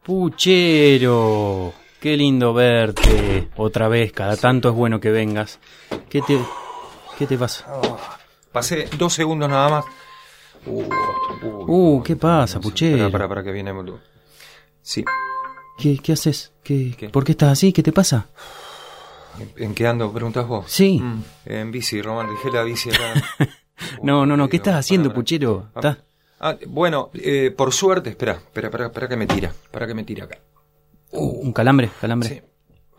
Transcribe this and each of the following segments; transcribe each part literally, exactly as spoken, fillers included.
Puchero, qué lindo verte otra vez, cada tanto es bueno que vengas. ¿Qué te, qué te pasa? Oh, pasé dos segundos nada más. Uh, uh, uh ¿qué pasa, Puchero? Para, para, para que viene. Sí. ¿Qué, qué haces? ¿Qué, ¿Qué? ¿Por qué estás así? ¿Qué te pasa? ¿En qué ando? ¿Preguntas vos? Sí. Mm, en bici, Román, dejé la bici acá. no, no, no, ¿qué estás haciendo, para, para. Puchero? Ah, ¿Estás? ah, bueno, eh, por suerte, espera, espera, espera, espera que me tira, espera que me tira acá. Uh, un calambre, calambre. Sí.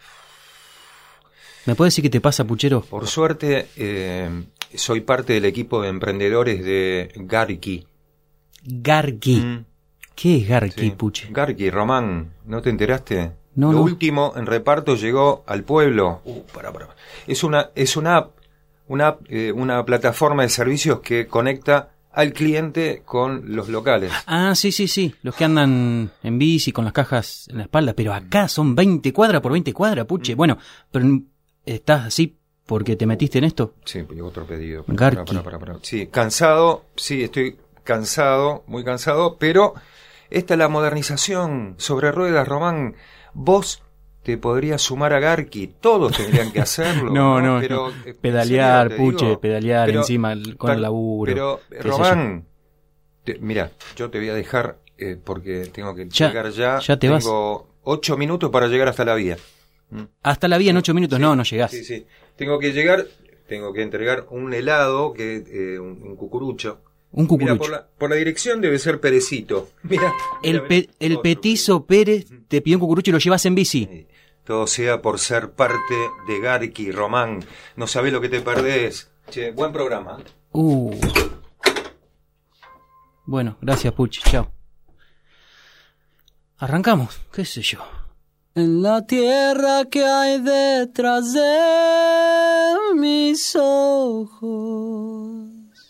¿Me puedes decir qué te pasa, Puchero? Por suerte, eh, soy parte del equipo de emprendedores de Garqui. Garqui. Mm. ¿Qué es Garqui, sí. Puche? Garqui, Román, ¿no te enteraste? No, Lo no. último en reparto llegó al pueblo. Uh, para, para. Es una, es una app, una, eh, una plataforma de servicios que conecta al cliente con los locales. Ah, sí, sí, sí. Los que andan en bici con las cajas en la espalda. Pero acá son veinte cuadras por veinte cuadras, Puche. Mm. Bueno, pero ¿estás así porque te metiste en esto? Sí, pues otro pedido. Garqui. Para, para, para, para. Sí, cansado, sí, estoy cansado, muy cansado, pero esta es la modernización sobre ruedas, Román. Vos te podrías sumar a Garqui, todos tendrían que hacerlo. no, no, no, pero, no. Pedalear, serio, Puche, digo, pedalear pero, encima con el laburo. Pero, Román, te, mira, yo te voy a dejar eh, porque tengo que ya, llegar ya. Ya te tengo vas. ocho minutos para llegar hasta la vía. ¿Mm? Hasta la vía en ocho minutos, sí, no, no llegás. Sí, sí. Tengo que llegar, tengo que entregar un helado, que eh, un, un cucurucho. Un cucurucho. Mira, por la, por la dirección debe ser Perecito. Mira, el pe, el petizo Pérez te pidió un cucurucho y lo llevas en bici. Sí. Todo sea por ser parte de Garqui, Román. No sabés lo que te perdés. Che, buen programa. Uh. Bueno, gracias, Puchi. Chao. Arrancamos, qué sé yo. En la tierra que hay detrás de mis ojos,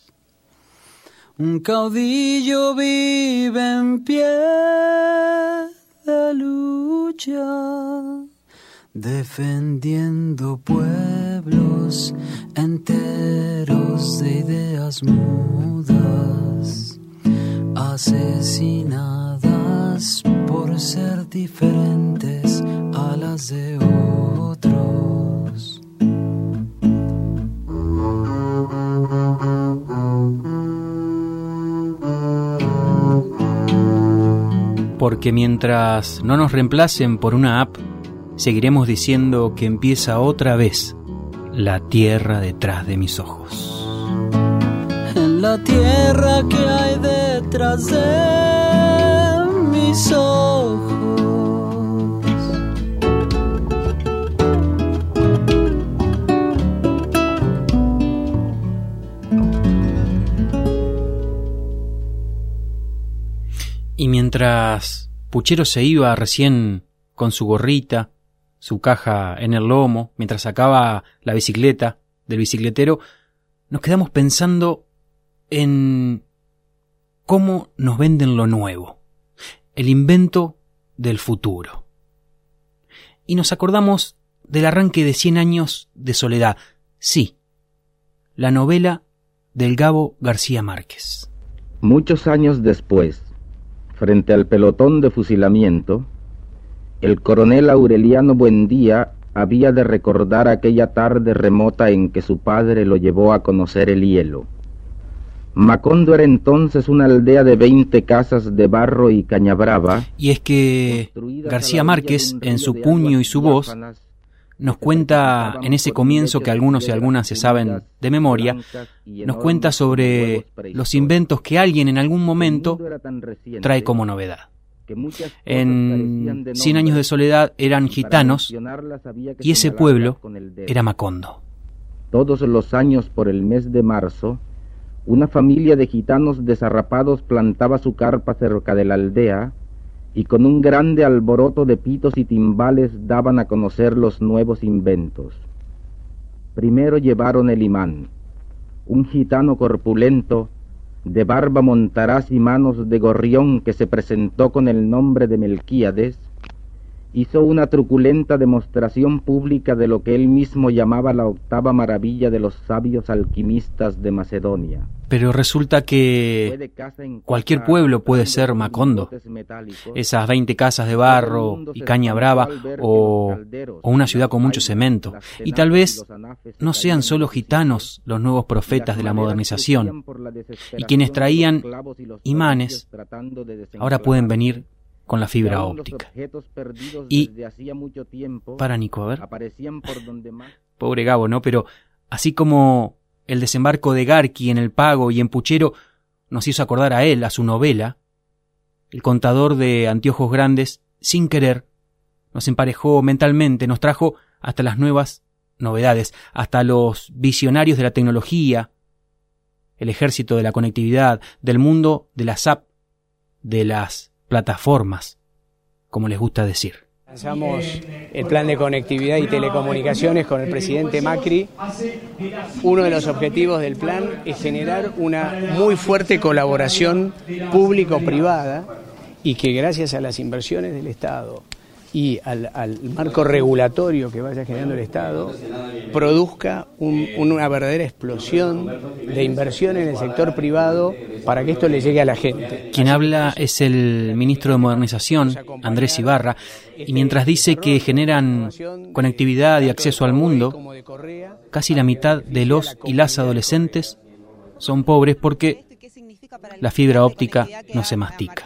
un caudillo vive en pie de lucha, defendiendo pueblos enteros de ideas mudas, asesinadas por ser diferentes a las de otros. Porque mientras no nos reemplacen por una app, seguiremos diciendo que empieza otra vez la tierra detrás de mis ojos. En la tierra que hay detrás de mis ojos, y mientras Puchero se iba recién con su gorrita, su caja en el lomo, mientras sacaba la bicicleta del bicicletero, nos quedamos pensando en cómo nos venden lo nuevo, el invento del futuro. Y nos acordamos del arranque de Cien años de soledad, sí, la novela del Gabo García Márquez. Muchos años después, frente al pelotón de fusilamiento, el coronel Aureliano Buendía había de recordar aquella tarde remota en que su padre lo llevó a conocer el hielo. Macondo era entonces una aldea de veinte casas de barro y caña brava. Y es que García Márquez, en su puño y su voz, nos cuenta en ese comienzo que algunos y algunas se saben de memoria, nos cuenta sobre los inventos que alguien en algún momento trae como novedad. En Cien años de soledad eran gitanos y ese pueblo era Macondo. Todos los años por el mes de marzo, una familia de gitanos desarrapados plantaba su carpa cerca de la aldea y con un grande alboroto de pitos y timbales daban a conocer los nuevos inventos. Primero llevaron el imán, un gitano corpulento, de barba montaraz y manos de gorrión que se presentó con el nombre de Melquíades, hizo una truculenta demostración pública de lo que él mismo llamaba la octava maravilla de los sabios alquimistas de Macedonia. Pero resulta que cualquier pueblo puede ser Macondo. Esas veinte casas de barro y caña brava, o, o una ciudad con mucho cemento. Y tal vez no sean solo gitanos los nuevos profetas de la modernización. Y quienes traían imanes ahora pueden venir con la fibra óptica. Y para Nico, a ver. Pobre Gabo, ¿no? Pero así como el desembarco de Garqui en El Pago y en Puchero nos hizo acordar a él, a su novela, el contador de anteojos grandes, sin querer, nos emparejó mentalmente, nos trajo hasta las nuevas novedades, hasta los visionarios de la tecnología, el ejército de la conectividad, del mundo de las apps, de las plataformas, como les gusta decir. Lanzamos el plan de conectividad y telecomunicaciones con el presidente Macri. Uno de los objetivos del plan es generar una muy fuerte colaboración público-privada y que gracias a las inversiones del Estado y al, al marco regulatorio que vaya generando el Estado, produzca un, una verdadera explosión de inversión en el sector privado para que esto le llegue a la gente. Quien habla es el ministro de Modernización, Andrés Ibarra, y mientras dice que generan conectividad y acceso al mundo, casi la mitad de los y las adolescentes son pobres porque la fibra óptica no se mastica.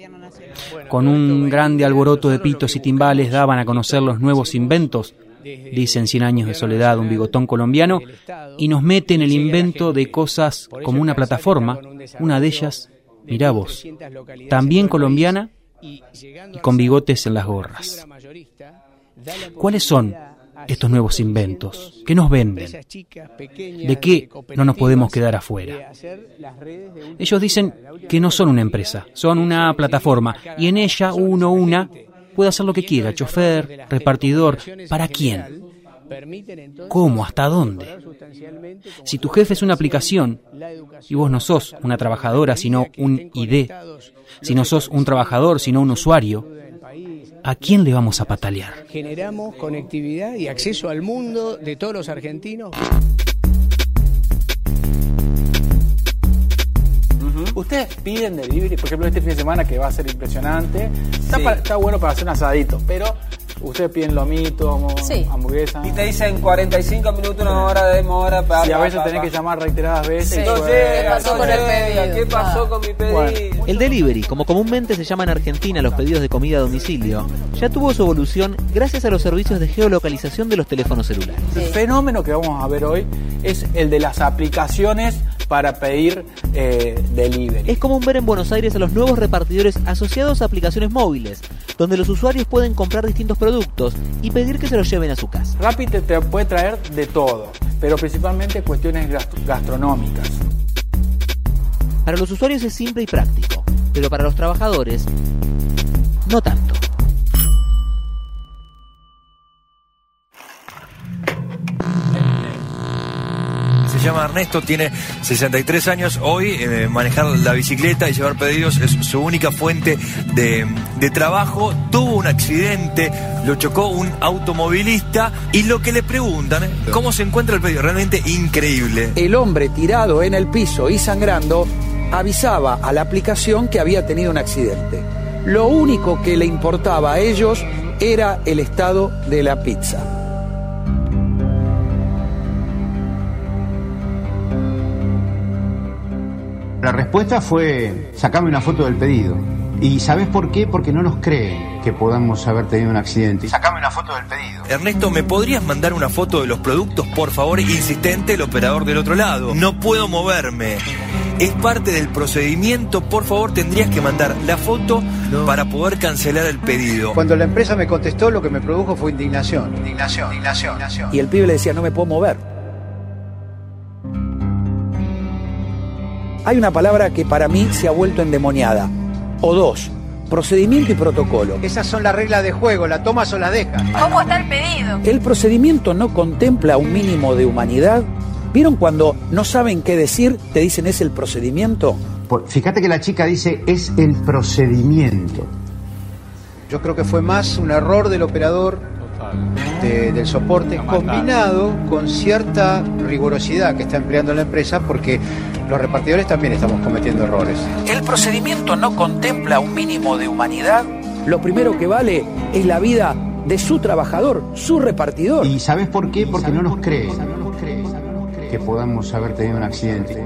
Con un grande alboroto de pitos y timbales daban a conocer los nuevos inventos, dicen Cien años de soledad, un bigotón colombiano, y nos meten el invento de cosas como una plataforma, una de ellas, mirá vos, también colombiana y con bigotes en las gorras. ¿Cuáles son estos nuevos inventos? ¿Qué nos venden? ¿De qué no nos podemos quedar afuera? Ellos dicen que no son una empresa, son una plataforma, y en ella uno una puede hacer lo que quiera, chofer, repartidor. ¿Para quién? ¿Cómo? ¿Hasta dónde? Si tu jefe es una aplicación y vos no sos una trabajadora sino un I D, si no sos un trabajador sino un usuario, ¿a quién le vamos a patalear? Generamos conectividad y acceso al mundo de todos los argentinos. Ustedes piden delivery, por ejemplo, este fin de semana que va a ser impresionante. Está, sí. para, está bueno para hacer un asadito, pero ustedes piden lomito, sí. hamburguesa. Y te dicen cuarenta y cinco minutos, una hora de demora. Pa, sí, a pa, veces pa, tenés pa. que llamar reiteradas veces. Sí. Y No bueno, llega, ¿Qué pasó no con el llega, pedido? ¿Qué pasó Ah. con mi pedido? Bueno. El delivery, como comúnmente se llama en Argentina los pedidos de comida a domicilio, ya tuvo su evolución gracias a los servicios de geolocalización de los teléfonos celulares. El fenómeno que vamos a ver hoy es el de las aplicaciones para pedir eh, delivery. Es común ver en Buenos Aires a los nuevos repartidores asociados a aplicaciones móviles, donde los usuarios pueden comprar distintos productos y pedir que se los lleven a su casa. Rappi te, te puede traer de todo, pero principalmente cuestiones gastro- gastronómicas. Para los usuarios es simple y práctico, pero para los trabajadores, no tanto. Se llama Ernesto, tiene sesenta y tres años. Hoy eh, manejar la bicicleta y llevar pedidos es su única fuente de, de trabajo. Tuvo un accidente, lo chocó un automovilista y lo que le preguntan, ¿eh? ¿Cómo se encuentra el pedido? Realmente increíble. El hombre tirado en el piso y sangrando avisaba a la aplicación que había tenido un accidente. Lo único que le importaba a ellos era el estado de la pizza. La respuesta fue: sacame una foto del pedido. ¿Y sabes por qué? Porque no nos creen que podamos haber tenido un accidente. Sacame una foto del pedido. Ernesto, ¿me podrías mandar una foto de los productos, por favor? Insistente el operador del otro lado. No puedo moverme. Es parte del procedimiento, por favor, tendrías que mandar la foto no. para poder cancelar el pedido. Cuando la empresa me contestó, lo que me produjo fue indignación. Indignación, indignación, indignación. Y el pibe le decía: no me puedo mover. Hay una palabra que para mí se ha vuelto endemoniada. O dos: procedimiento y protocolo. Esas son las reglas de juego, la tomas o la dejas. ¿Cómo está el pedido? El procedimiento no contempla un mínimo de humanidad. ¿Vieron cuando no saben qué decir, te dicen es el procedimiento? Por, fíjate que la chica dice es el procedimiento. Yo creo que fue más un error del operador, de, del soporte, combinado con cierta rigurosidad que está empleando la empresa, porque los repartidores también estamos cometiendo errores. ¿El procedimiento no contempla un mínimo de humanidad? Lo primero que vale es la vida de su trabajador, su repartidor. ¿Y sabes por qué? Porque no nos creen que podamos haber tenido un accidente.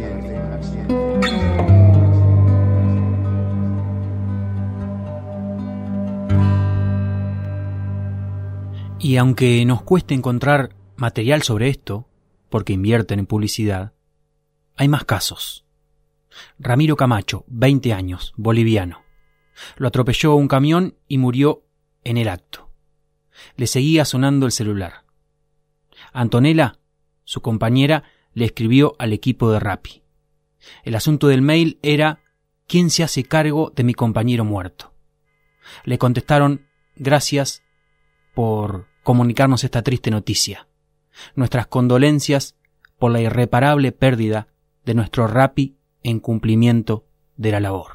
Y aunque nos cueste encontrar material sobre esto, porque invierten en publicidad, hay más casos. Ramiro Camacho, veinte años, boliviano. Lo atropelló un camión y murió en el acto. Le seguía sonando el celular. Antonella, su compañera, le escribió al equipo de Rappi. El asunto del mail era: ¿quién se hace cargo de mi compañero muerto? Le contestaron: gracias por comunicarnos esta triste noticia. Nuestras condolencias por la irreparable pérdida de nuestro Rappi en cumplimiento de la labor.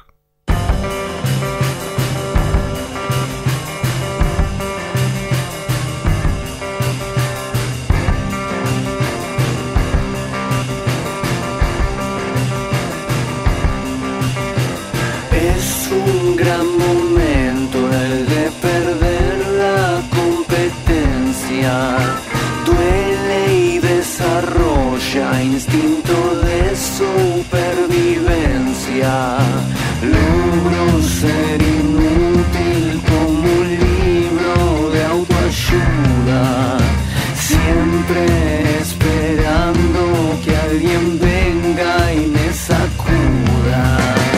Es un gran momento el de perder la competencia. Duele y desarrolla instinto de supervivencia. Logro ser inútil como un libro de autoayuda, siempre esperando que alguien venga y me sacuda.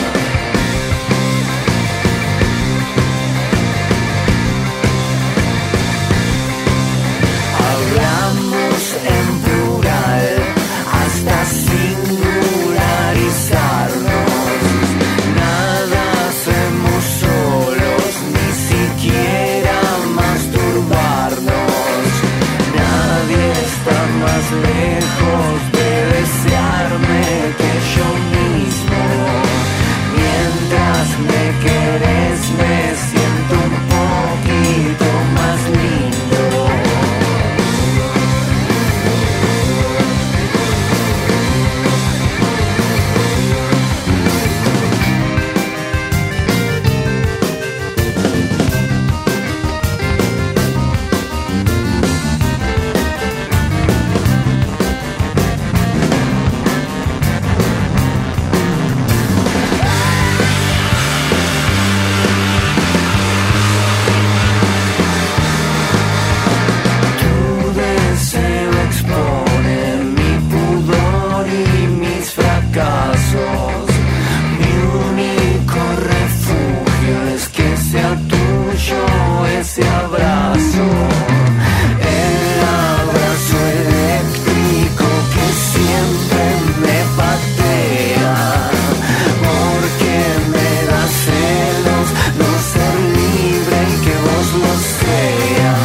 En plural, hasta singularizarnos. Nada hacemos solos, ni siquiera masturbarnos. Nadie está más lejos de desearme que yo mismo. Mientras me querés, me siento un poquito más lindo. Ese abrazo, el abrazo eléctrico que siempre me patea, porque me da celos no ser libre y que vos lo seas.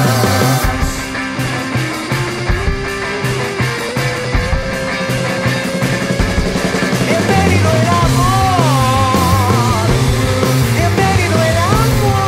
Bienvenido el amor, bienvenido el amor.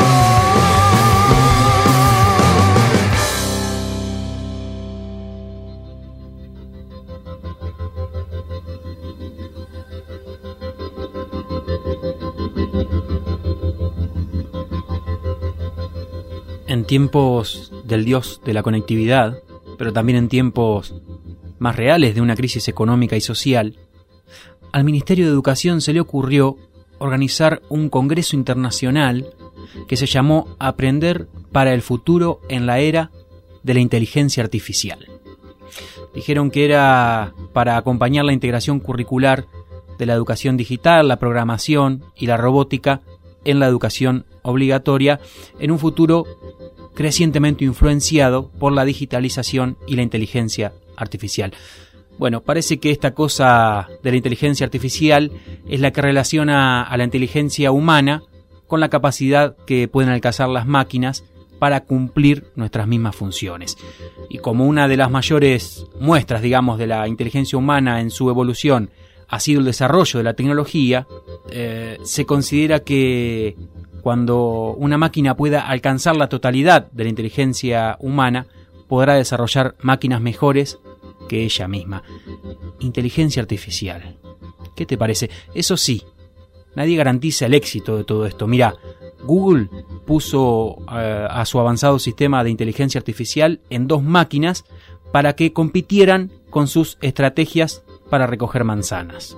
En tiempos del dios de la conectividad, pero también en tiempos más reales de una crisis económica y social, al Ministerio de Educación se le ocurrió organizar un congreso internacional que se llamó Aprender para el futuro en la era de la inteligencia artificial. Dijeron que era para acompañar la integración curricular de la educación digital, la programación y la robótica en la educación obligatoria en un futuro crecientemente influenciado por la digitalización y la inteligencia artificial. Bueno, parece que esta cosa de la inteligencia artificial es la que relaciona a la inteligencia humana con la capacidad que pueden alcanzar las máquinas para cumplir nuestras mismas funciones. Y como una de las mayores muestras, digamos, de la inteligencia humana en su evolución ha sido el desarrollo de la tecnología, eh, se considera que Cuando una máquina pueda alcanzar la totalidad de la inteligencia humana, podrá desarrollar máquinas mejores que ella misma. Inteligencia artificial. ¿Qué te parece? Eso sí, nadie garantiza el éxito de todo esto. Mira, Google puso uh, a su avanzado sistema de inteligencia artificial en dos máquinas para que compitieran con sus estrategias para recoger manzanas.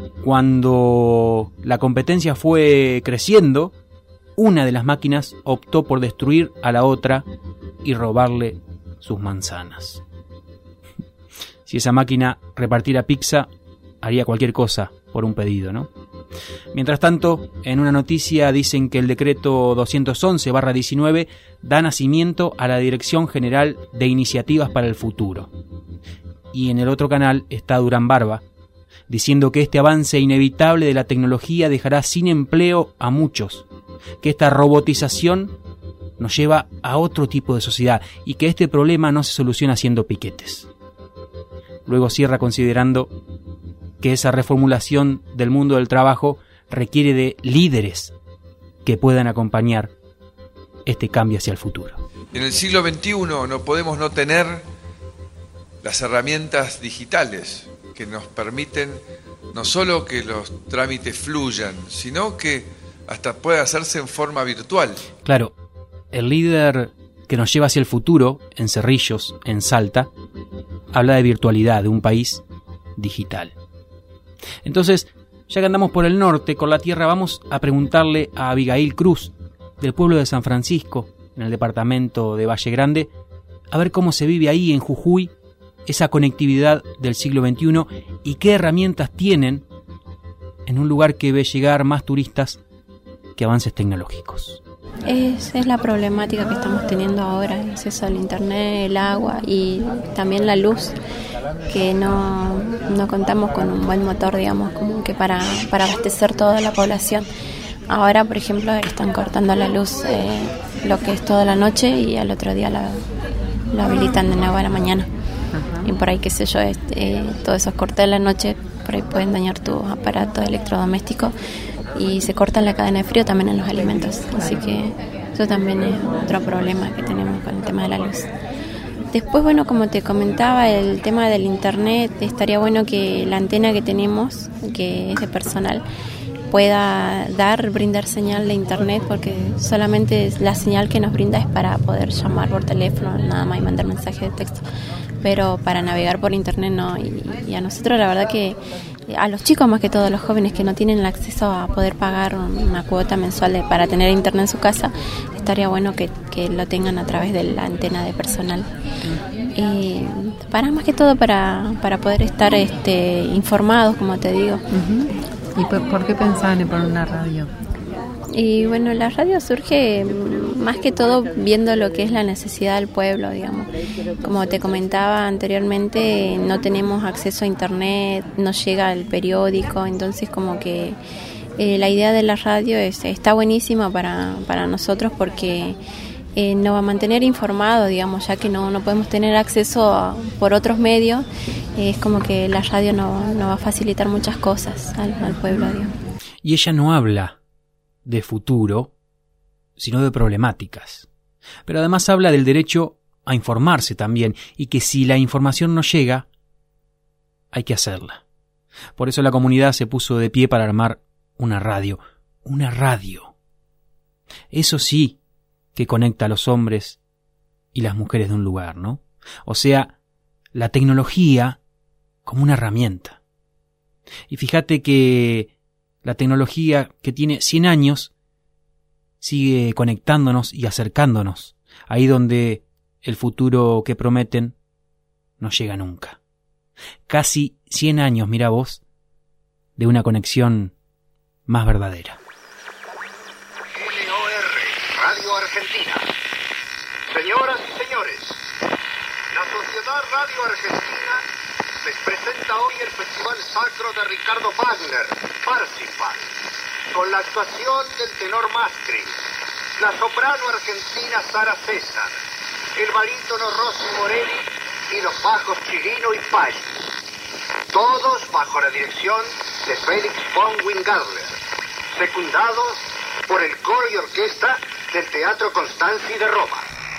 Cuando la competencia fue creciendo, una de las máquinas optó por destruir a la otra y robarle sus manzanas. Si esa máquina repartiera pizza, haría cualquier cosa por un pedido, ¿no? Mientras tanto, en una noticia dicen que el decreto doscientos once barra diecinueve da nacimiento a la Dirección General de Iniciativas para el Futuro. Y en el otro canal está Durán Barba, diciendo que este avance inevitable de la tecnología dejará sin empleo a muchos, que esta robotización nos lleva a otro tipo de sociedad y que este problema no se soluciona haciendo piquetes. Luego cierra considerando que esa reformulación del mundo del trabajo requiere de líderes que puedan acompañar este cambio hacia el futuro. En el siglo veintiuno no podemos no tener las herramientas digitales que nos permiten no solo que los trámites fluyan, sino que hasta puede hacerse en forma virtual. Claro, el líder que nos lleva hacia el futuro, en Cerrillos, en Salta, habla de virtualidad, de un país digital. Entonces, ya que andamos por el norte con la tierra, vamos a preguntarle a Abigail Cruz, del pueblo de San Francisco, en el departamento de Valle Grande, a ver cómo se vive ahí en Jujuy esa conectividad del siglo veintiuno y qué herramientas tienen en un lugar que ve llegar más turistas que avances tecnológicos. Esa es la problemática que estamos teniendo ahora, el acceso al internet, el agua y también la luz, que no, no contamos con un buen motor, digamos, como que para, para abastecer toda la población. Ahora, por ejemplo, están cortando la luz eh, lo que es toda la noche y al otro día la, la habilitan de nuevo a la mañana. Y por ahí, qué sé yo, este, todos esos cortes de la noche por ahí pueden dañar tus aparatos electrodomésticos y se corta la cadena de frío también en los alimentos. Así que eso también es otro problema que tenemos con el tema de la luz. Después, bueno, como te comentaba, el tema del internet, estaría bueno que la antena que tenemos, que es de personal, pueda dar, brindar señal de internet, porque solamente la señal que nos brinda es para poder llamar por teléfono, nada más, y mandar mensajes de texto, pero para navegar por internet no. Y, y a nosotros la verdad que, a los chicos más que todos los jóvenes que no tienen el acceso a poder pagar una cuota mensual de, para tener internet en su casa, estaría bueno que, que lo tengan a través de la antena de personal. Eh, para más que todo para, para poder estar este, informados, como te digo. Uh-huh. ¿Y por, por qué pensaban en poner una radio? Y bueno, la radio surge más que todo viendo lo que es la necesidad del pueblo, digamos. Como te comentaba anteriormente, no tenemos acceso a internet, no llega el periódico, entonces como que eh, la idea de la radio es, está buenísima para, para nosotros porque eh, nos va a mantener informados, digamos, ya que no, no podemos tener acceso a, por otros medios, eh, es como que la radio nos no va a facilitar muchas cosas al, al pueblo, digamos. Y ella no habla de futuro, sino de problemáticas. Pero además habla del derecho a informarse también, y que si la información no llega, hay que hacerla. Por eso la comunidad se puso de pie para armar una radio. Una radio. Eso sí que conecta a los hombres y las mujeres de un lugar, ¿no? O sea, la tecnología como una herramienta. Y fíjate que la tecnología, que tiene cien años, sigue conectándonos y acercándonos, ahí donde el futuro que prometen no llega nunca. Casi cien años, mira vos, de una conexión más verdadera. L O R, Radio Argentina. Señoras y señores, la Sociedad Radio Argentina les presenta hoy el Festival Sacro de Ricardo Wagner, Parsifal, con la actuación del tenor Mastri, la soprano argentina Sara César, el barítono Rossi Morelli y los bajos Chirino y Paggi. Todos bajo la dirección de Felix von Wingardler, secundados por el coro y orquesta del Teatro Constanzi de Roma.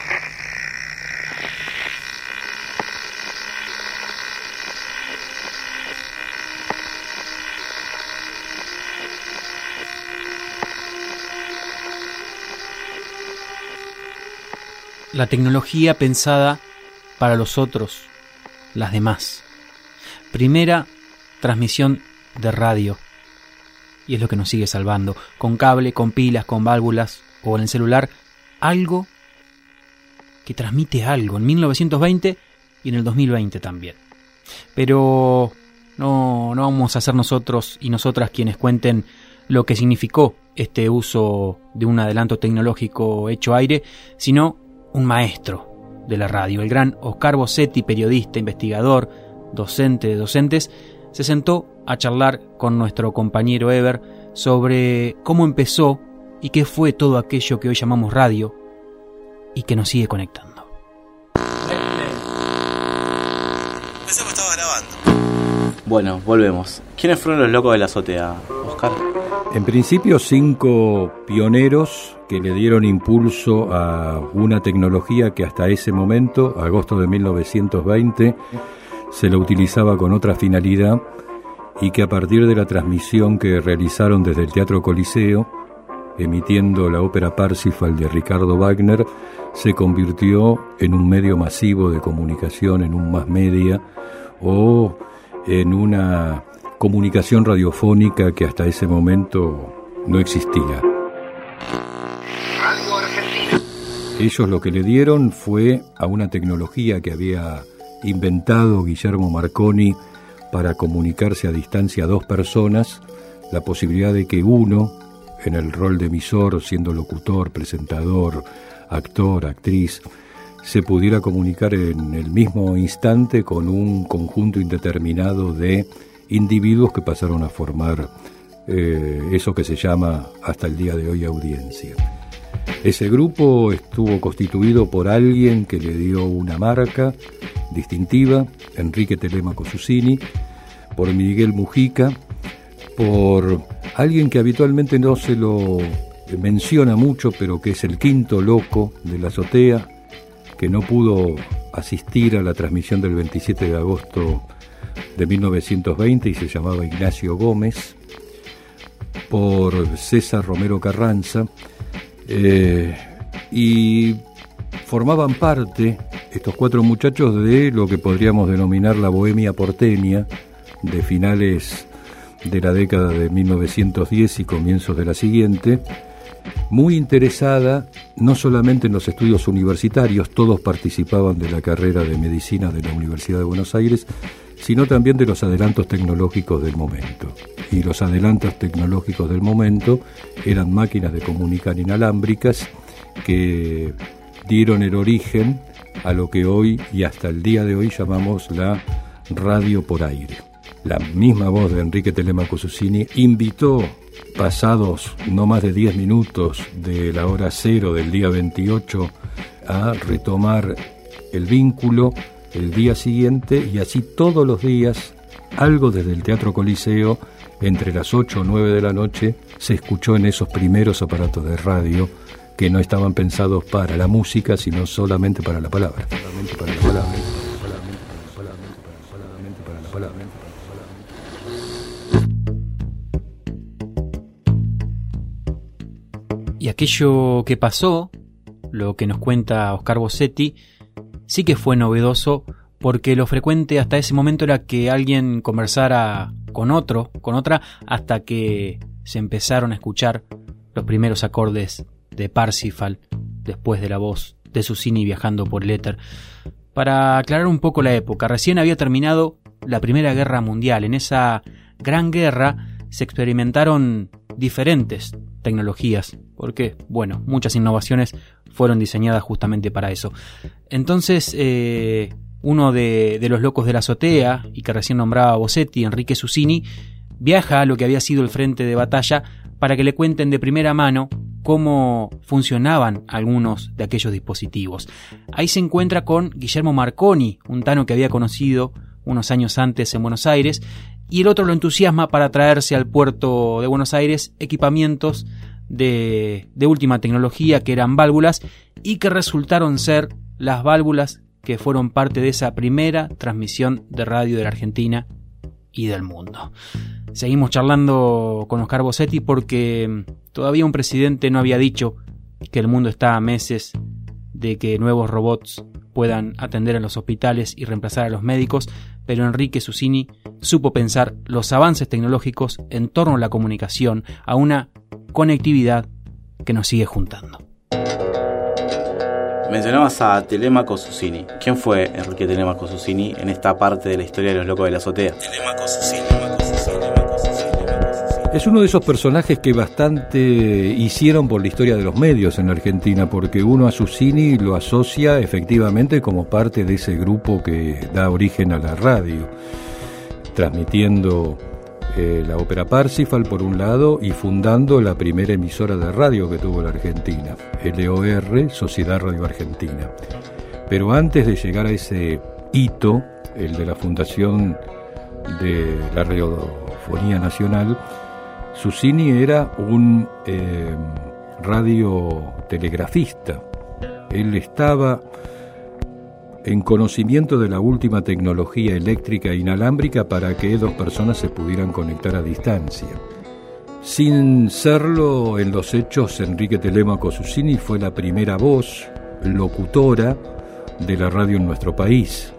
La tecnología pensada para los otros, las demás. Primera transmisión de radio. Y es lo que nos sigue salvando. Con cable, con pilas, con válvulas o en el celular. Algo que transmite algo en mil novecientos veinte y en el dos mil veinte también. Pero no, no vamos a ser nosotros y nosotras quienes cuenten lo que significó este uso de un adelanto tecnológico hecho aire, sino un maestro de la radio, el gran Oscar Bossetti, periodista, investigador, docente de docentes, se sentó a charlar con nuestro compañero Ever sobre cómo empezó y qué fue todo aquello que hoy llamamos radio y que nos sigue conectando. Pensé que estaba grabando. Bueno, volvemos. ¿Quiénes fueron los locos de la azotea, Oscar? En principio, cinco pioneros que le dieron impulso a una tecnología que hasta ese momento, agosto de mil novecientos veinte, se la utilizaba con otra finalidad y que a partir de la transmisión que realizaron desde el Teatro Coliseo, emitiendo la ópera Parsifal de Ricardo Wagner, se convirtió en un medio masivo de comunicación, en un mass media o en una comunicación radiofónica que hasta ese momento no existía. Radio Argentina. Ellos lo que le dieron fue a una tecnología que había inventado Guillermo Marconi para comunicarse a distancia a dos personas, la posibilidad de que uno, en el rol de emisor, siendo locutor, presentador, actor, actriz, se pudiera comunicar en el mismo instante con un conjunto indeterminado de individuos que pasaron a formar eh, eso que se llama hasta el día de hoy audiencia. Ese grupo estuvo constituido por alguien que le dio una marca distintiva, Enrique Telemaco Susini, por Miguel Mujica, por alguien que habitualmente no se lo menciona mucho, pero que es el quinto loco de la azotea, que no pudo asistir a la transmisión del veintisiete de agosto de mil novecientos veinte y se llamaba Ignacio Gómez, por César Romero Carranza, eh, y formaban parte estos cuatro muchachos de lo que podríamos denominar la bohemia porteña de finales de la década de mil novecientos diez y comienzos de la siguiente, muy interesada no solamente en los estudios universitarios, todos participaban de la carrera de medicina de la Universidad de Buenos Aires, sino también de los adelantos tecnológicos del momento. Y los adelantos tecnológicos del momento eran máquinas de comunicar inalámbricas que dieron el origen a lo que hoy y hasta el día de hoy llamamos la radio por aire. La misma voz de Enrique Telemaco Susini invitó, pasados no más de diez minutos de la hora cero del día veintiocho, a retomar el vínculo el día siguiente, y así todos los días, algo desde el Teatro Coliseo, entre las ocho o nueve de la noche, se escuchó en esos primeros aparatos de radio que no estaban pensados para la música, sino solamente para la palabra. Solamente para la palabra. Solamente para la palabra. Y aquello que pasó, lo que nos cuenta Oscar Bossetti, sí que fue novedoso, porque lo frecuente hasta ese momento era que alguien conversara con otro, con otra, hasta que se empezaron a escuchar los primeros acordes de Parsifal, después de la voz de Susini viajando por el éter. Para aclarar un poco la época, recién había terminado la Primera Guerra Mundial. En esa gran guerra se experimentaron diferentes tecnologías, porque, bueno, muchas innovaciones fueron diseñadas justamente para eso. Entonces, eh, uno de, de los locos de la azotea, y que recién nombraba Bossetti, Enrique Susini, viaja a lo que había sido el frente de batalla para que le cuenten de primera mano cómo funcionaban algunos de aquellos dispositivos. Ahí se encuentra con Guillermo Marconi, un tano que había conocido unos años antes en Buenos Aires, y el otro lo entusiasma para traerse al puerto de Buenos Aires equipamientos de, de última tecnología, que eran válvulas, y que resultaron ser las válvulas que fueron parte de esa primera transmisión de radio de la Argentina y del mundo. Seguimos charlando con Oscar Bossetti porque todavía un presidente no había dicho que el mundo está a meses de que nuevos robots puedan atender en los hospitales y reemplazar a los médicos, pero Enrique Susini supo pensar los avances tecnológicos en torno a la comunicación, a una conectividad que nos sigue juntando. Mencionabas a Telémaco Susini. ¿Quién fue Enrique Telémaco Susini en esta parte de la historia de los locos de la azotea? Telémaco Susini. Es uno de esos personajes que bastante hicieron por la historia de los medios en Argentina, porque uno a Susini lo asocia efectivamente como parte de ese grupo que da origen a la radio, transmitiendo eh, la ópera Parsifal por un lado y fundando la primera emisora de radio que tuvo la Argentina, L O R, Sociedad Radio Argentina. Pero antes de llegar a ese hito, el de la fundación de la Radiofonía Nacional, Susini era un eh, radiotelegrafista. Él estaba en conocimiento de la última tecnología eléctrica inalámbrica para que dos personas se pudieran conectar a distancia. Sin serlo, en los hechos, Enrique Telémaco Susini fue la primera voz locutora de la radio en nuestro país.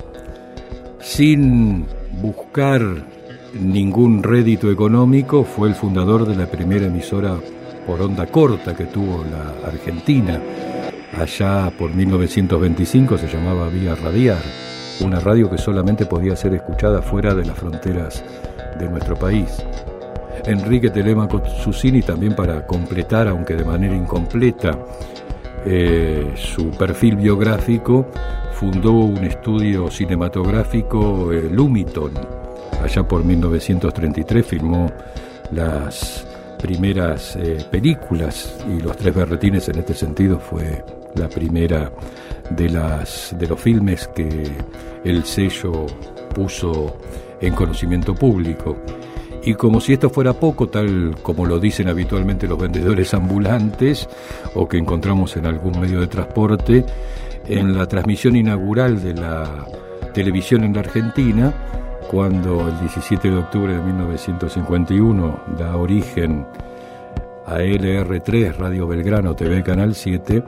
Sin buscar ningún rédito económico, fue el fundador de la primera emisora por onda corta que tuvo la Argentina. Allá por mil novecientos veinticinco se llamaba Vía Radiar, una radio que solamente podía ser escuchada fuera de las fronteras de nuestro país. Enrique Telémaco Susini, también para completar, aunque de manera incompleta, eh, su perfil biográfico, fundó un estudio cinematográfico, eh, Lumiton. Allá por mil novecientos treinta y tres filmó las primeras eh, películas, y Los Tres Berretines en este sentido fue la primera de las de los filmes que el sello puso en conocimiento público. Y como si esto fuera poco, tal como lo dicen habitualmente los vendedores ambulantes o que encontramos en algún medio de transporte, en la transmisión inaugural de la televisión en la Argentina, cuando el diecisiete de octubre de mil novecientos cincuenta y uno da origen a L R tres, Radio Belgrano, T V Canal siete,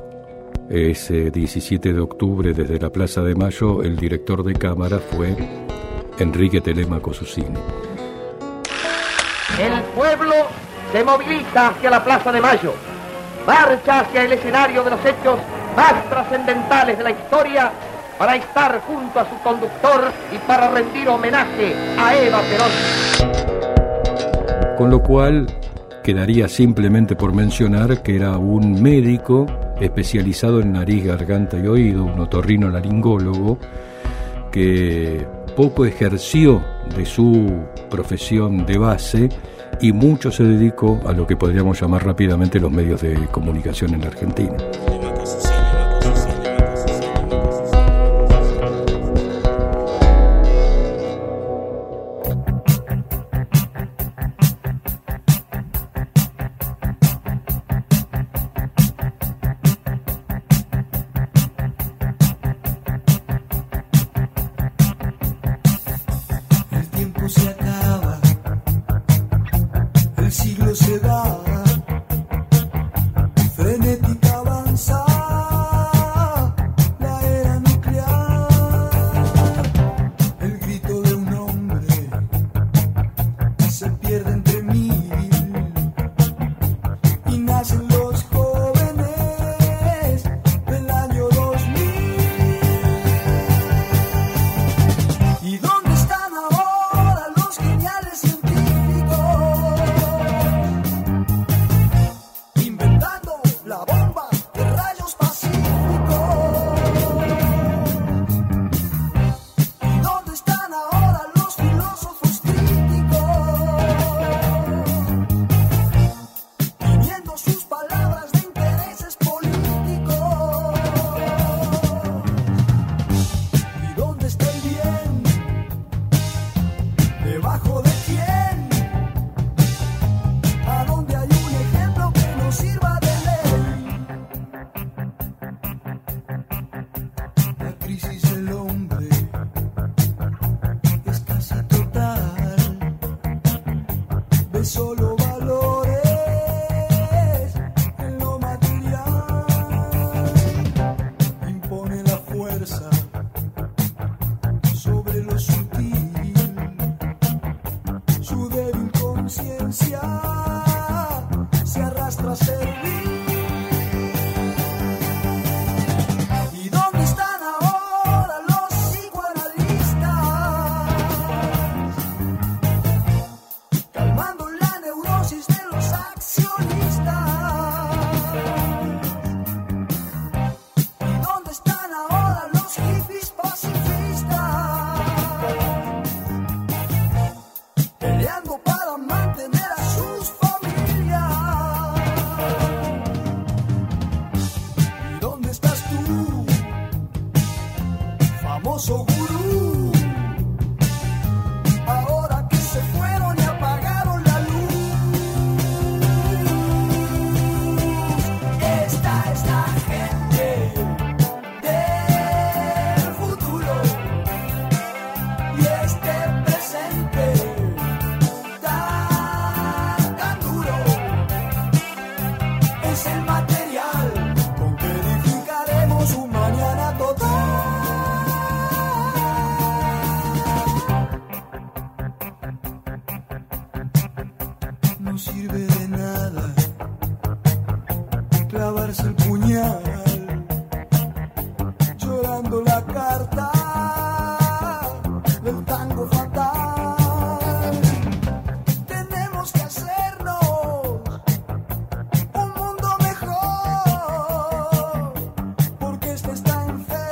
ese diecisiete de octubre, desde la Plaza de Mayo, el director de cámara fue Enrique Telémaco Susini. El pueblo se moviliza hacia la Plaza de Mayo, marcha hacia el escenario de los hechos más trascendentales de la historia, para estar junto a su conductor y para rendir homenaje a Eva Perón. Con lo cual quedaría simplemente por mencionar que era un médico especializado en nariz, garganta y oído, un otorrinolaringólogo, que poco ejerció de su profesión de base y mucho se dedicó a lo que podríamos llamar rápidamente los medios de comunicación en la Argentina. Se da, frenética avanza. nuestra servir. ¿Y dónde están ahora los psicoanalistas? Calmando la neurosis de los accionistas. ¿Y dónde están ahora los hippies pacifistas? Peleando para mantener a sus familias. ¿Y dónde estás tú, famoso gurú? Ahora que se fueron y apagaron la luz. Esta es la gente del futuro y este presente tan, tan duro. Es el material con que edificaremos un mañana total. No sirve de nada clavarse el puñal llorando la carta del tango fatal. Tenemos que hacernos un mundo mejor, porque este está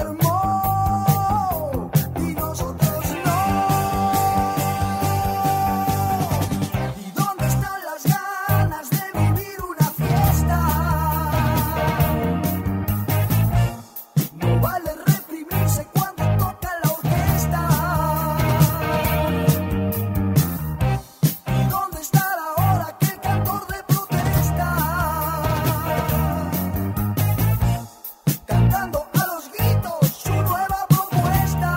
enfermo y nosotros no. ¿Y dónde están las ganas de vivir una fiesta? No vale reprimirse cuando toca la orquesta. ¿Y dónde estará ahora aquel cantor de protesta? Cantando a los gritos su nueva propuesta.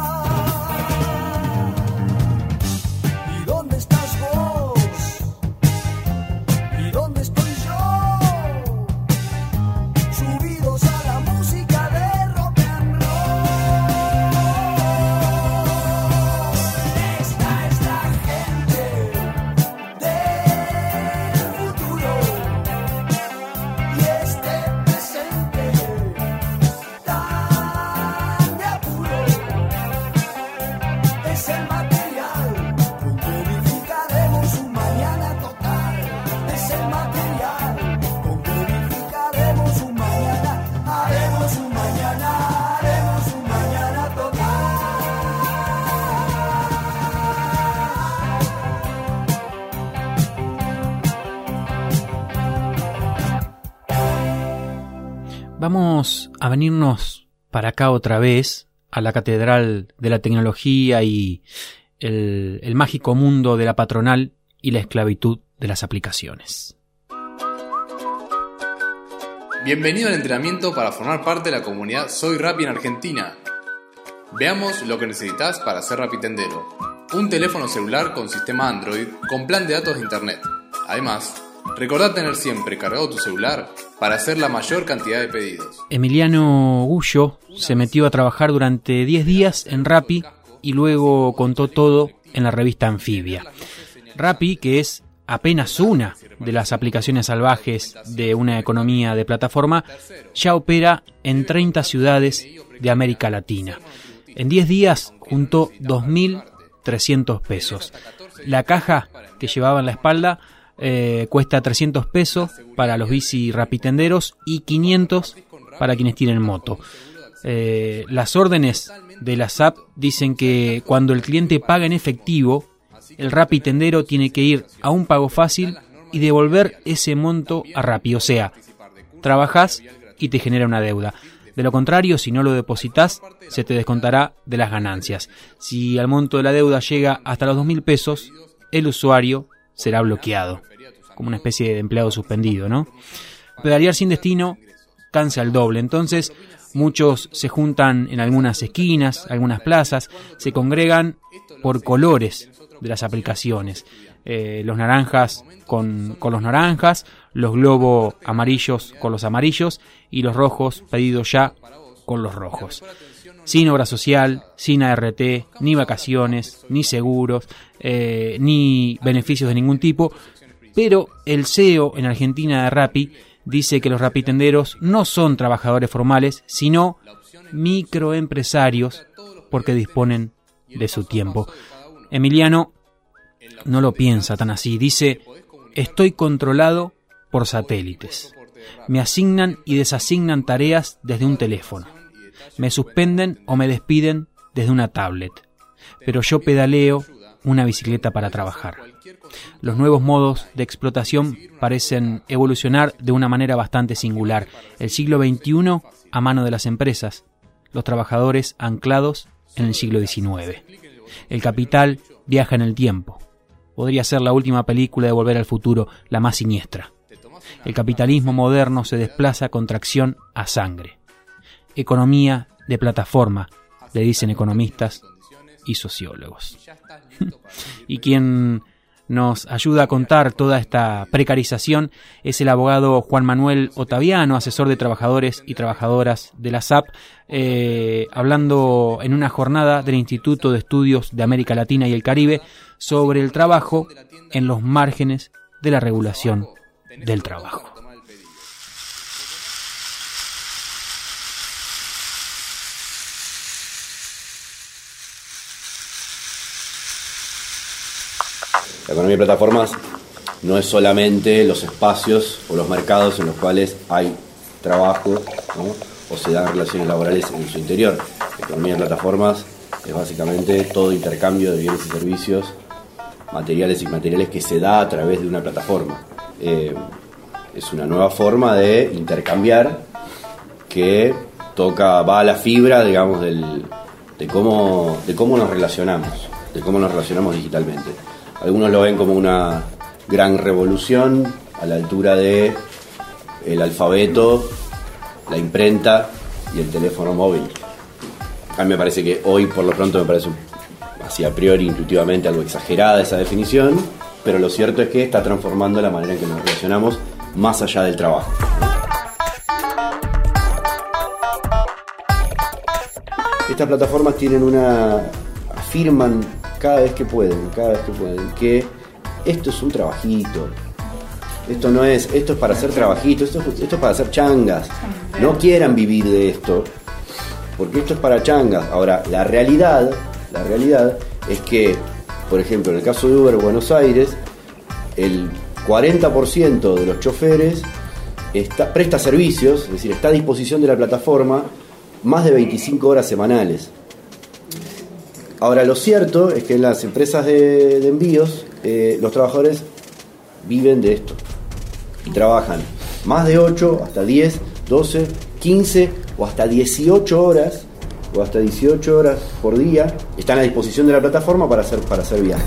¿Y dónde estás vos? ¿Y dónde estoy yo? Subidos a la música de rock and roll. Esta es la gente del futuro y este presente tan de apuro. Es el material con que edificaremos un mañana total. Es el material con que edificaremos un mañana. Haremos un mañana, haremos un mañana total. Vamos a venirnos para acá otra vez, a la Catedral de la Tecnología y el, el mágico mundo de la patronal y la esclavitud de las aplicaciones. Bienvenido al entrenamiento para formar parte de la comunidad Soy Rappi en Argentina. Veamos lo que necesitas para ser rapitendero. Un teléfono celular con sistema Android con plan de datos de internet. Además, recordá tener siempre cargado tu celular para hacer la mayor cantidad de pedidos. Emiliano Gullo se metió a trabajar durante diez días en Rappi y luego contó todo en la revista Anfibia. Rappi, que es apenas una de las aplicaciones salvajes de una economía de plataforma, ya opera en treinta ciudades de América Latina. En diez días juntó dos mil trescientos pesos. La caja que llevaba en la espalda eh, cuesta trescientos pesos para los bici rapitenderos y quinientos para quienes tienen moto. Eh, las órdenes de las app dicen que cuando el cliente paga en efectivo, el rapitendero tiene que ir a un pago fácil y devolver ese monto a Rappi. O sea, trabajás y te genera una deuda. De lo contrario, si no lo depositas, se te descontará de las ganancias. Si el monto de la deuda llega hasta los dos mil pesos, el usuario será bloqueado, como una especie de empleado suspendido, ¿no? Pedalear sin destino cansa el doble. Entonces, muchos se juntan en algunas esquinas, algunas plazas, se congregan por colores de las aplicaciones. Eh, los naranjas con, con los naranjas, los globos amarillos con los amarillos y los rojos pedidos ya con los rojos. Sin obra social, sin A R T, ni vacaciones, ni seguros, eh, ni beneficios de ningún tipo, Pero el C E O en Argentina de Rappi dice que los rapitenderos no son trabajadores formales, sino microempresarios porque disponen de su tiempo. Emiliano no lo piensa tan así. Dice: estoy controlado por satélites. Me asignan y desasignan tareas desde un teléfono. Me suspenden o me despiden desde una tablet. Pero yo pedaleo una bicicleta para trabajar. Los nuevos modos de explotación parecen evolucionar de una manera bastante singular. El siglo veintiuno a mano de las empresas, los trabajadores anclados en el siglo diecinueve. El capital viaja en el tiempo. Podría ser la última película de Volver al Futuro, la más siniestra. El capitalismo moderno se desplaza con tracción a sangre. Economía de plataforma, le dicen economistas y sociólogos. Y quien nos ayuda a contar toda esta precarización es el abogado Juan Manuel Ottaviano, asesor de trabajadores y trabajadoras de la S A P, eh, hablando en una jornada del Instituto de Estudios de América Latina y el Caribe sobre el trabajo en los márgenes de la regulación del trabajo. La economía de plataformas no es solamente los espacios o los mercados en los cuales hay trabajo, ¿no? O se dan relaciones laborales en su interior. La economía de plataformas es básicamente todo intercambio de bienes y servicios, materiales y inmateriales, que se da a través de una plataforma. Eh, es una nueva forma de intercambiar que toca, va a la fibra, digamos, del, de, cómo, de cómo nos relacionamos, de cómo nos relacionamos digitalmente. Algunos lo ven como una gran revolución a la altura de el alfabeto, la imprenta y el teléfono móvil. A mí me parece que hoy, por lo pronto, me parece así a priori, intuitivamente, algo exagerada esa definición, pero lo cierto es que está transformando la manera en que nos relacionamos más allá del trabajo. Estas plataformas tienen una... afirman cada vez que pueden, cada vez que pueden, que esto es un trabajito. Esto no es, esto es para hacer trabajitos, esto, esto es para hacer changas. No quieran vivir de esto, porque esto es para changas. Ahora, la realidad, la realidad es que, por ejemplo, en el caso de Uber Buenos Aires, el cuarenta por ciento de los choferes está, presta servicios, es decir, está a disposición de la plataforma más de veinticinco horas semanales. Ahora, lo cierto es que en las empresas de, de envíos, eh, los trabajadores viven de esto y trabajan más de ocho, hasta diez, doce, quince o hasta dieciocho horas o hasta dieciocho horas por día están a disposición de la plataforma para hacer, para hacer viajes.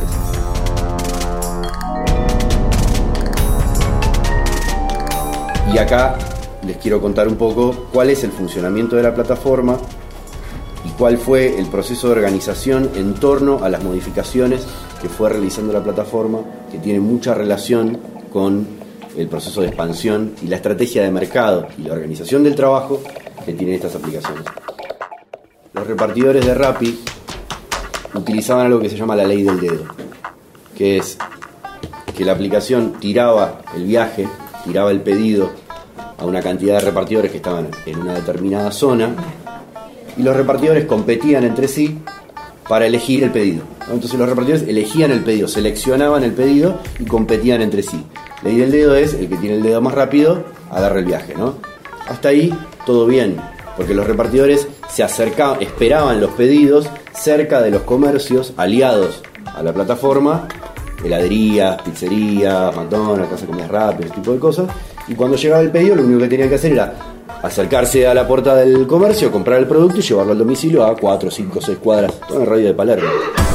Y acá les quiero contar un poco cuál es el funcionamiento de la plataforma y cuál fue el proceso de organización en torno a las modificaciones que fue realizando la plataforma, que tiene mucha relación con el proceso de expansión y la estrategia de mercado y la organización del trabajo que tienen estas aplicaciones. Los repartidores de Rappi utilizaban algo que se llama la ley del dedo, que es que la aplicación tiraba el viaje, tiraba el pedido a una cantidad de repartidores que estaban en una determinada zona, y los repartidores competían entre sí para elegir el pedido. Entonces los repartidores elegían el pedido, seleccionaban el pedido y competían entre sí. La ley del dedo es el que tiene el dedo más rápido, agarra el viaje, ¿no? Hasta ahí todo bien, porque los repartidores se acercaban, esperaban los pedidos cerca de los comercios aliados a la plataforma, heladerías, pizzerías, McDonald's, casa de comidas rápidas, ese tipo de cosas, y cuando llegaba el pedido lo único que tenían que hacer era acercarse a la puerta del comercio, comprar el producto y llevarlo al domicilio a cuatro, cinco, seis cuadras, todo en el radio de Palermo.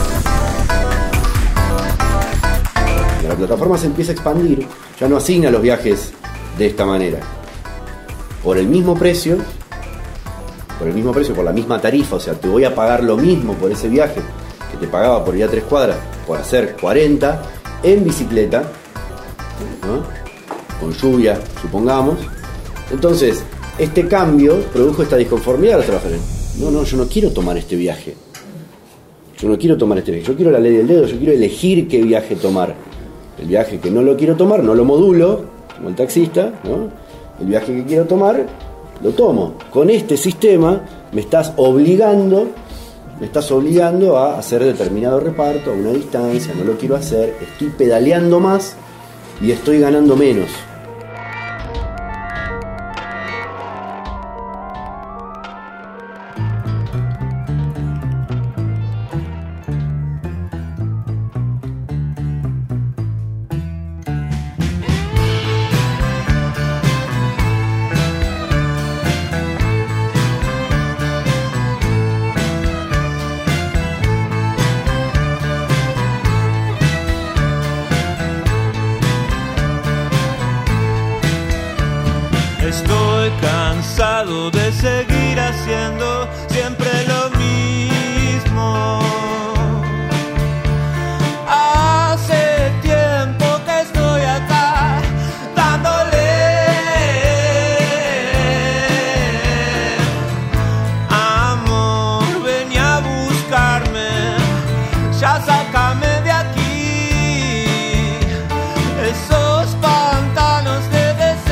La plataforma se empieza a expandir, ya no asigna los viajes de esta manera. Por el mismo precio, por el mismo precio, por la misma tarifa, o sea, te voy a pagar lo mismo por ese viaje que te pagaba por ir a tres cuadras, por hacer cuarenta en bicicleta, ¿no? Con lluvia, supongamos. Entonces, este cambio produjo esta disconformidad a los trabajadores. No, no, yo no quiero tomar este viaje. Yo no quiero tomar este viaje. Yo quiero la ley del dedo, yo quiero elegir qué viaje tomar. El viaje que no lo quiero tomar, no lo modulo, como el taxista, ¿no? El viaje que quiero tomar, lo tomo. Con este sistema me estás obligando, me estás obligando a hacer determinado reparto a una distancia, no lo quiero hacer, estoy pedaleando más y estoy ganando menos. Estoy cansado de seguir haciendo siempre lo mismo. Hace tiempo que estoy acá dándole. Amor, ven a buscarme, ya sácame de aquí. Esos pantanos de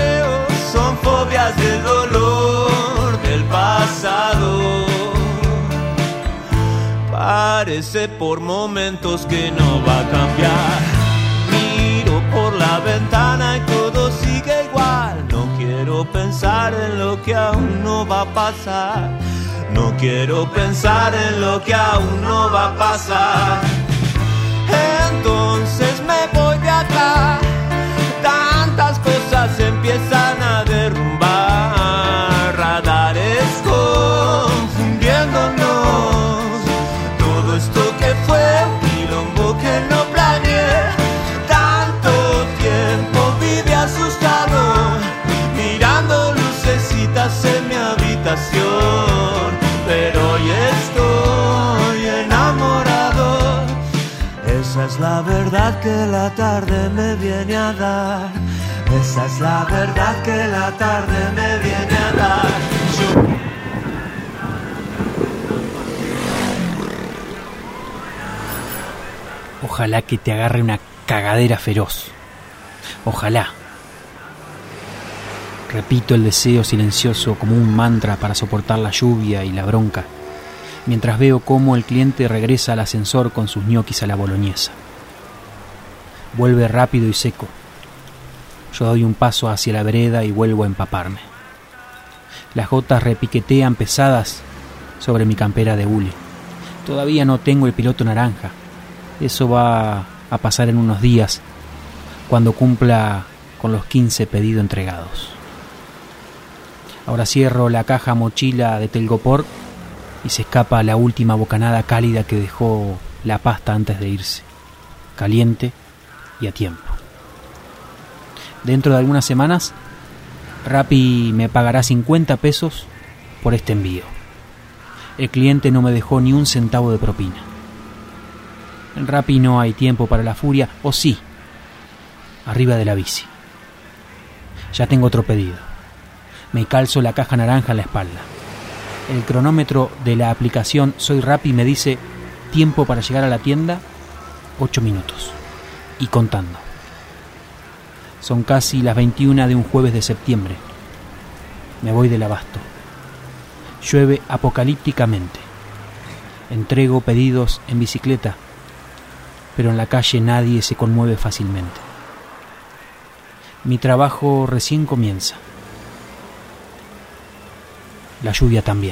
del dolor del pasado. Parece por momentos que no va a cambiar. Miro por la ventana y todo sigue igual. No quiero pensar en lo que aún no va a pasar. No quiero pensar en lo que aún no va a pasar. Entonces me voy de acá. Tantas cosas empiezan a derrumbar, radares confundiéndonos. Todo esto que fue un quilombo que no planeé. Tanto tiempo vive asustado, mirando lucecitas en mi habitación. Pero hoy estoy enamorado. Esa es la verdad que la tarde me viene a dar. Esa es la verdad que la tarde me viene a dar. Yo... Ojalá que te agarre una cagadera feroz. Ojalá. Repito el deseo silencioso como un mantra para soportar la lluvia y la bronca, mientras veo cómo el cliente regresa al ascensor con sus ñoquis a la boloñesa. Vuelve rápido y seco. Yo doy un paso hacia la vereda y vuelvo a empaparme. Las gotas repiquetean pesadas sobre mi campera de hule. Todavía no tengo el piloto naranja. Eso va a pasar en unos días, cuando cumpla con los quince pedidos entregados. Ahora cierro la caja mochila de Telgopor y se escapa la última bocanada cálida que dejó la pasta antes de irse, caliente y a tiempo. Dentro de algunas semanas, Rappi me pagará cincuenta pesos por este envío. El cliente no me dejó ni un centavo de propina. En Rappi no hay tiempo para la furia, o sí, arriba de la bici. Ya tengo otro pedido. Me calzo la caja naranja en la espalda. El cronómetro de la aplicación Soy Rappi me dice tiempo para llegar a la tienda, ocho minutos. Y contando. Son casi las veintiuna de un jueves de septiembre. Me voy del abasto. Llueve apocalípticamente. Entrego pedidos en bicicleta, pero en la calle nadie se conmueve fácilmente. Mi trabajo recién comienza. La lluvia también.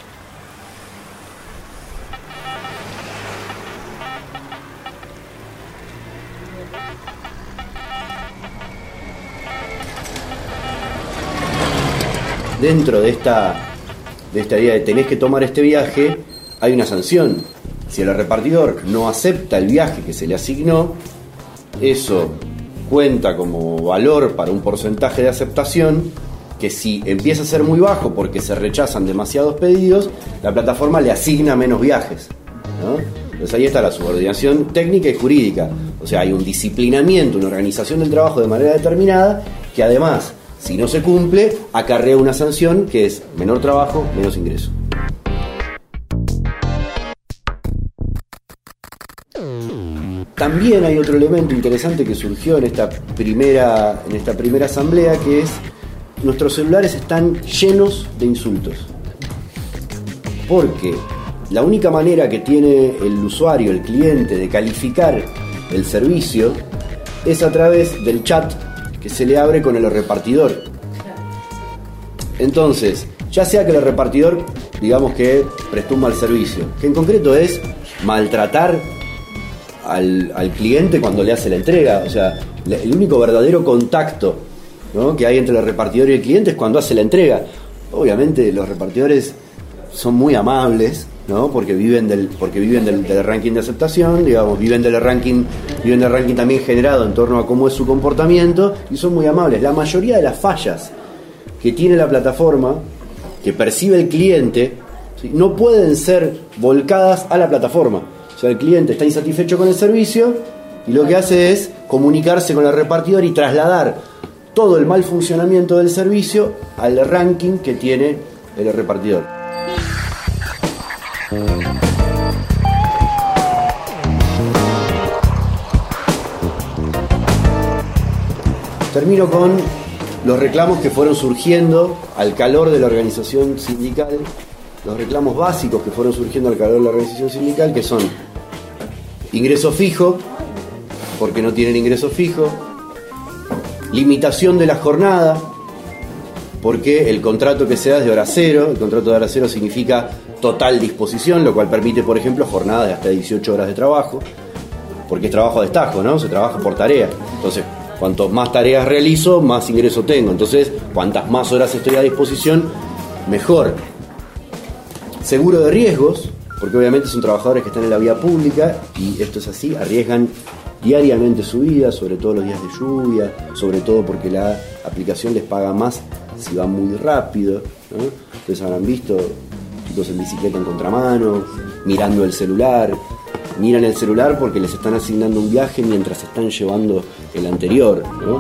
Dentro de esta, de esta idea de tenés que tomar este viaje, hay una sanción. Si el repartidor no acepta el viaje que se le asignó, eso cuenta como valor para un porcentaje de aceptación, que si empieza a ser muy bajo porque se rechazan demasiados pedidos, la plataforma le asigna menos viajes, ¿no? Entonces ahí está la subordinación técnica y jurídica. O sea, hay un disciplinamiento, una organización del trabajo de manera determinada, que además, si no se cumple, acarrea una sanción que es menor trabajo, menos ingreso. también hay otro elemento interesante que surgió en esta primera, en esta primera asamblea, que es nuestros celulares están llenos de insultos. Porque la única manera que tiene el usuario, el cliente, de calificar el servicio es a través del chat que se le abre con el repartidor. Entonces, ya sea que el repartidor, digamos que prestó un mal servicio, que en concreto es maltratar al, al cliente cuando le hace la entrega. O sea, el único verdadero contacto, ¿no?, que hay entre el repartidor y el cliente es cuando hace la entrega. Obviamente los repartidores son muy amables, ¿no?, porque viven del porque viven del, del ranking de aceptación, digamos, viven del ranking viven del ranking también generado en torno a cómo es su comportamiento, y son muy amables. La mayoría de las fallas que tiene la plataforma, que percibe el cliente, ¿sí?, no pueden ser volcadas a la plataforma. O sea, el cliente está insatisfecho con el servicio y lo que hace es comunicarse con el repartidor y trasladar todo el mal funcionamiento del servicio al ranking que tiene el repartidor. Termino con los reclamos que fueron surgiendo al calor de la organización sindical, los reclamos básicos que fueron surgiendo al calor de la organización sindical, que son ingreso fijo, porque no tienen ingreso fijo, limitación de la jornada, porque el contrato que se da es de hora cero. El contrato de hora cero significa total disposición, lo cual permite, por ejemplo, jornadas de hasta dieciocho horas de trabajo, porque es trabajo a destajo, ¿no? Se trabaja por tarea. Entonces, cuanto más tareas realizo, más ingreso tengo. Entonces, cuantas más horas estoy a disposición, mejor. Seguro de riesgos, porque obviamente son trabajadores que están en la vía pública, y esto es así, arriesgan diariamente su vida, sobre todo los días de lluvia, sobre todo porque la aplicación les paga más si va muy rápido, ¿no? Ustedes habrán visto chicos en bicicleta en contramano, mirando el celular, miran el celular porque les están asignando un viaje mientras están llevando el anterior, ¿no?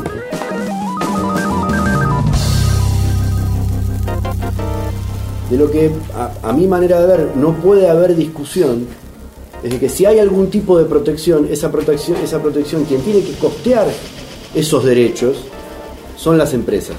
De lo que a, a mi manera de ver no puede haber discusión es de que si hay algún tipo de protección, esa protección, esa protección quien tiene que costear esos derechos son las empresas.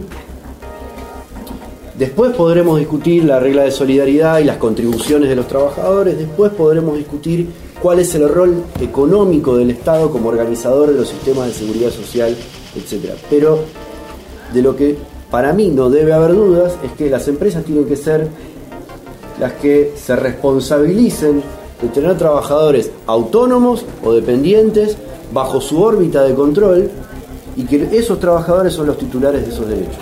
Después podremos discutir la regla de solidaridad y las contribuciones de los trabajadores. Después podremos discutir cuál es el rol económico del Estado como organizador de los sistemas de seguridad social, etcétera. Pero de lo que para mí no debe haber dudas es que las empresas tienen que ser las que se responsabilicen de tener trabajadores autónomos o dependientes bajo su órbita de control, y que esos trabajadores son los titulares de esos derechos.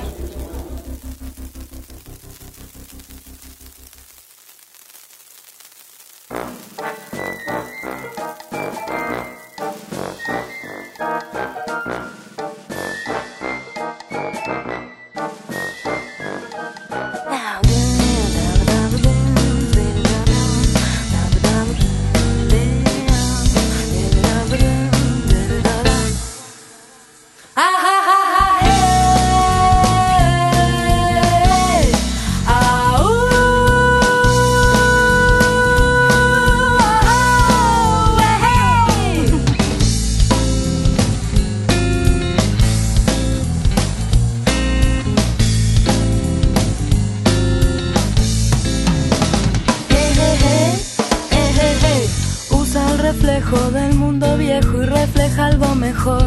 reflejo del mundo viejo y refleja algo mejor.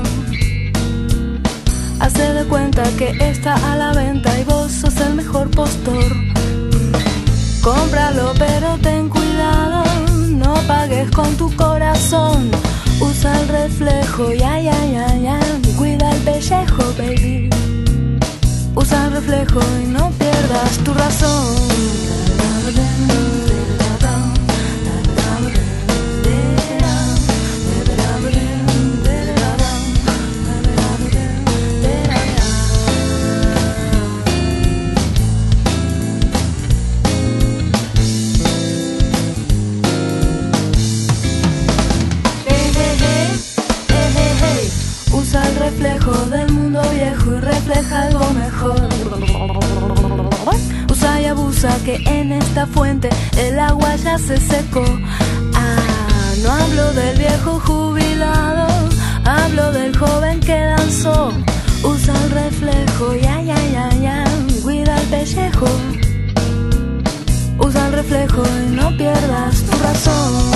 Hace de cuenta que está a la venta y vos sos el mejor postor. Cómpralo pero ten cuidado, no pagues con tu corazón. Usa el reflejo, ya, ya, ya, ya, cuida el pellejo, baby. Usa el reflejo y no pierdas tu razón. Usa el reflejo del mundo viejo y refleja algo mejor. Usa y abusa que en esta fuente el agua ya se secó. Ah, No hablo del viejo jubilado, hablo del joven que danzó. Usa el reflejo, ya, ya, ya, ya, cuida el pellejo. Usa el reflejo y no pierdas tu razón.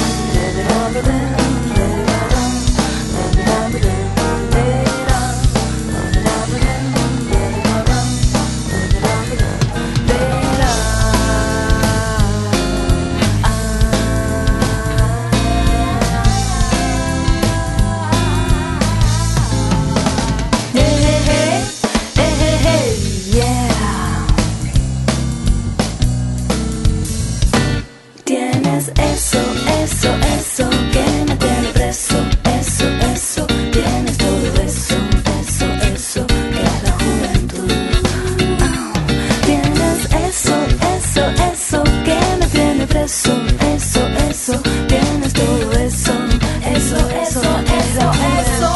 Eso, eso, eso que me tiene preso. Eso, eso, tienes todo eso. Eso, eso, que es la juventud. Oh, tienes eso, eso, eso que me tiene preso. Eso, eso, tienes todo eso. Eso, eso, eso, eso.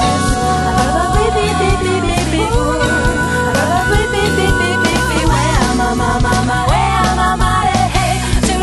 Mamá, mamá, wea, mamá, hey,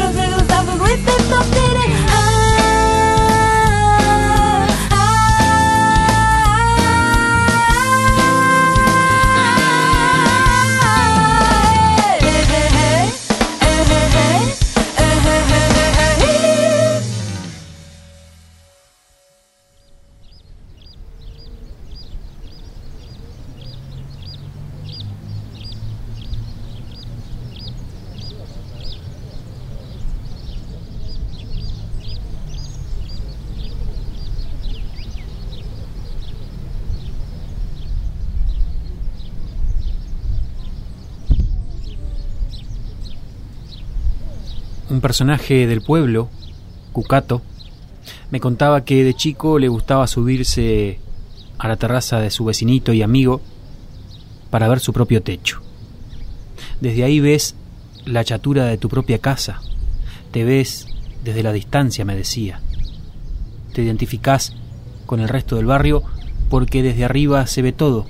Un personaje del pueblo, Cucato, me contaba que de chico le gustaba subirse a la terraza de su vecinito y amigo para ver su propio techo. Desde ahí ves la chatura de tu propia casa, te ves desde la distancia, me decía. Te identificás con el resto del barrio porque desde arriba se ve todo.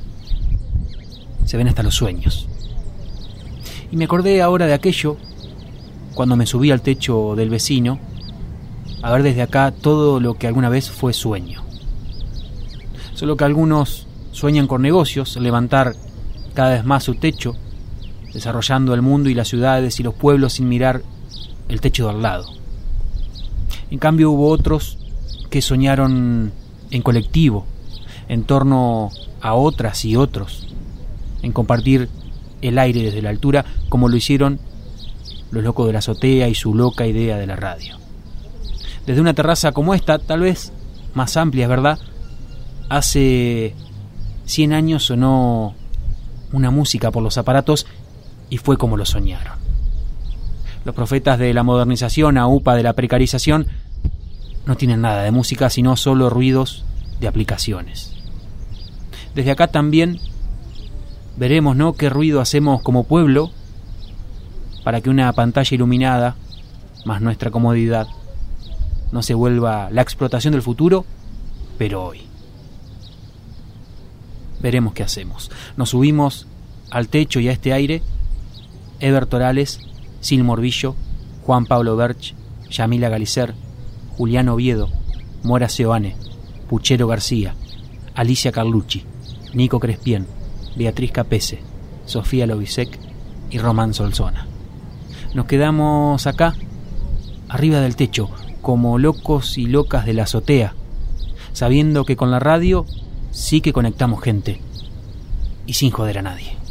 Se ven hasta los sueños. Y me acordé ahora de aquello cuando me subí al techo del vecino a ver desde acá todo lo que alguna vez fue sueño. Solo que algunos sueñan con negocios, levantar cada vez más su techo, desarrollando el mundo y las ciudades y los pueblos sin mirar el techo de al lado. En cambio hubo otros que soñaron en colectivo, en torno a otras y otros, en compartir el aire desde la altura, como lo hicieron los locos de la azotea y su loca idea de la radio. Desde una terraza como esta, tal vez más amplia, es verdad, hace cien años sonó una música por los aparatos y fue como lo soñaron. Los profetas de la modernización, aupa de la precarización, no tienen nada de música, sino solo ruidos de aplicaciones. Desde acá también veremos, ¿no?, qué ruido hacemos como pueblo para que una pantalla iluminada, más nuestra comodidad, no se vuelva la explotación del futuro, pero hoy. Veremos qué hacemos. Nos subimos al techo y a este aire. Eber Torales, Sil Morbillo, Juan Pablo Berch, Yamila Galicer, Julián Oviedo, Mora Seoane, Puchero García, Alicia Carlucci, Nico Crespien, Beatriz Capese, Sofía Lobisek y Román Solsona. Nos quedamos acá, arriba del techo, como locos y locas de la azotea, sabiendo que con la radio sí que conectamos gente y sin joder a nadie.